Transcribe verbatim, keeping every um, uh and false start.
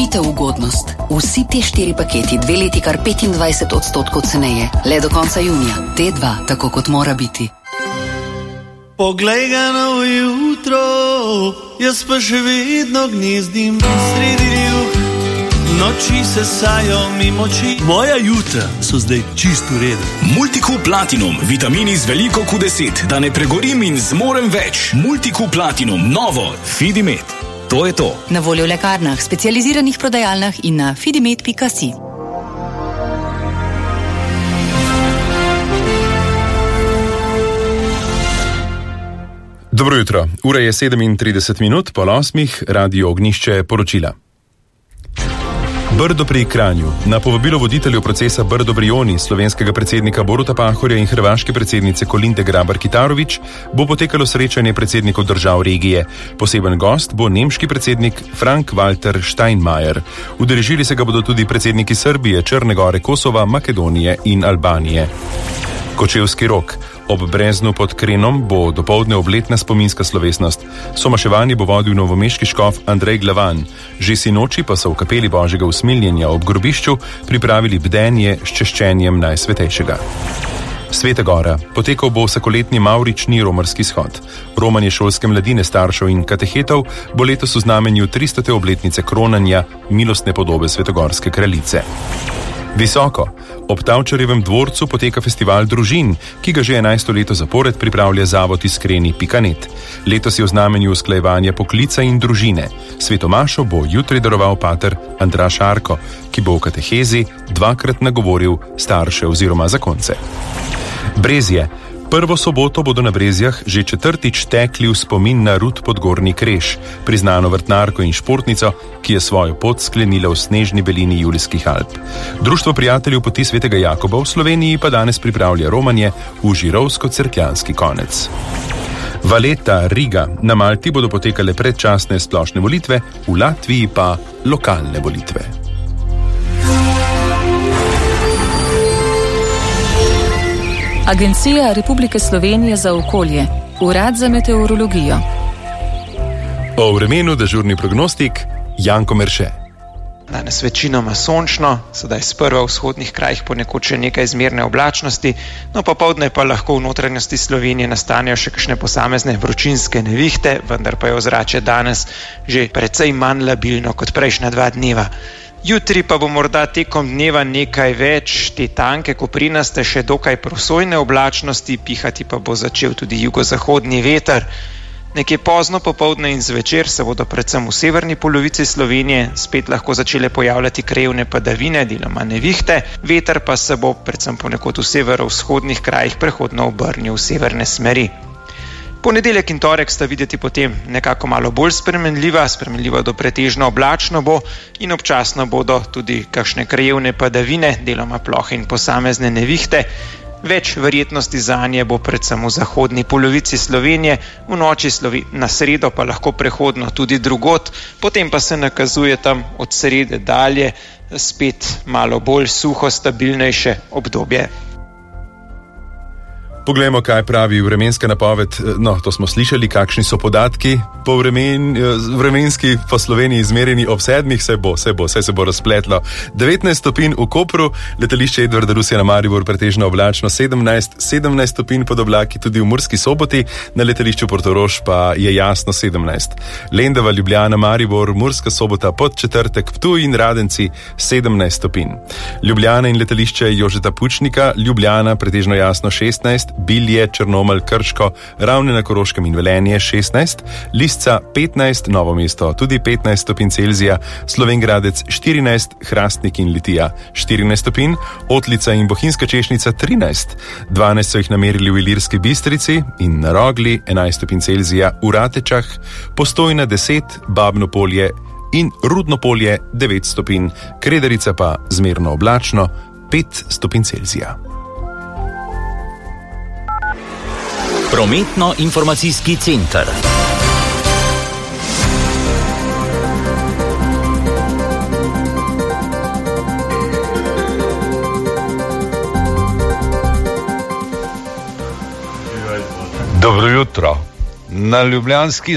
Uživite ugodnost. Vsi te štiri paketi dve leti kar petindvajset odstotkov ceneje. Le do konca junija. T dva, tako kot mora biti. Poglej ga novo jutro, jaz pa še vedno gnezdim sredi rjuh. Noči se sajo mimo oči. Moja jutra so zdaj čisto v redu. Multiku Platinum, vitamini z veliko Q deset, da ne pregorim in zmorem več. Multiku Platinum, novo, Fidimed. To je to. Na voljo v lekarnah, specializiranih prodajalnah in na fidimed pika si. Dobro jutro. Ura je sedemintrideset minut, pol osmih, Radio Ognjišče poročila. Brdo pri Kranju. Na povabilo voditelju procesa Brdo Brioni, slovenskega predsednika Boruta Pahorja in hrvaške predsednice Kolinde Grabar-Kitarović, bo potekalo srečanje predsednikov držav regije. Poseben gost bo nemški predsednik Frank-Walter Steinmeier. Udeležili se ga bodo tudi predsedniki Srbije, Črne Gore, Kosova, Makedonije in Albanije. Kočevski rok. Ob Breznu pod Krenom bo dopoldne obletna spominska slovesnost. Somaševanje bo vodil novomeški škof Andrej Glavan. Že sinoči pa so v kapeli Božjega usmiljenja ob grobišču pripravili bdenje s češčenjem Najsvetejšega. Sveta Gora. Potekal bo vsakoletni mavrični romarski shod. Romanje šolske mladine, staršev in katehetov bo letos v znamenju tristote obletnice kronanja milostne podobe svetogorske kraljice. Visoko. Ob Tavčarjevem dvorcu poteka festival družin, ki ga že enajsto leto zapored pripravlja zavod Iskreni pika net. Letos je v znamenju usklajevanja poklica in družine. Svetomašo bo jutri daroval pater Andraž Arko, ki bo v katehezi dvakrat nagovoril starše oziroma zakonce. Brezje. Prvo soboto bodo na Brezjah že četrtič tekli v spomin na Rut Podgorni Kreš, priznano vrtnarko in športnico, ki je svojo pot sklenila v snežni belini Julijskih Alp. Društvo prijateljev poti svetega Jakoba v Sloveniji pa danes pripravlja romanje v žirovsko-cerkljanski konec. Valeta, Riga. Na Malti bodo potekale predčasne splošne volitve, v Latviji pa lokalne volitve. Agencija Republike Slovenije za okolje, Urad za meteorologijo. O vremenu dežurni prognostik Janko Merše. Danes večinoma sončno, sedaj sprva v vzhodnih krajih ponekod še nekaj zmerne oblačnosti, no popoldne pa lahko v notranjosti Slovenije nastanejo še kakšne posamezne vročinske nevihte, vendar pa je ozračje danes že precej manj labilno kot prejšnja dva dneva. Jutri pa bo morda tekom dneva nekaj več te tanke koprinaste še dokaj prosojne oblačnosti, pihati pa bo začel tudi jugozahodni veter. Nekje pozno popoldne in zvečer se bodo predvsem v severni polovici Slovenije spet lahko začele pojavljati krajevne padavine, deloma nevihte, veter pa se bo predvsem ponekod v severovzhodnih krajih prehodno obrnil v severne smeri. Ponedeljek in torek sta videti potem nekako malo bolj spremenljiva, spremenljiva do pretežno oblačno bo in občasno bodo tudi kakšne krajevne padavine, deloma plohe in posamezne nevihte. Več verjetnosti zanje bo predvsem v zahodni polovici Slovenije, v noči slovi, na sredo pa lahko prehodno tudi drugod, potem pa se nakazuje tam od srede dalje spet malo bolj suho, stabilnejše obdobje. Poglejmo, kaj pravi vremenska napoved. No, to smo slišali, kakšni so podatki po vremen, vremenski po Sloveniji izmerjeni ob sedmih, se bo, se bo, se, se bo razpletlo. devetnajst stopinj v Kopru, letališče Edvarda Rusjana Maribor pretežno oblačno, sedemnajst, sedemnajst stopinj pod oblaki tudi v Murski Soboti, na letališču Portorož pa je jasno sedemnajst. Lendava, Ljubljana, Maribor, Murska Sobota, Podčetrtek, Ptuj in Radenci sedemnajst stopinj. Ljubljana in letališče Jožeta Pučnika, Ljubljana pretežno jasno šestnajst, Bilje, Črnomelj, Krško, Ravne na Koroškem in Velenje šestnajst, Lisca petnajst, Novo mesto tudi petnajst stopinj Celzija, Slovenj Gradec štirinajst, Hrastnik in Litija štirinajst stopinj, Otlica in Bohinjska Češnica trinajst, dvanajst so jih namerili v Ilirski Bistrici in na Rogli, enajst stopinj Celzija v Ratečah, Postojna deset, Babno Polje in Rudno Polje devet stopinj, Krederica pa zmerno oblačno pet stopinj Celzija. Prometno-informacijski center. Dobro jutro. Na ljubljanski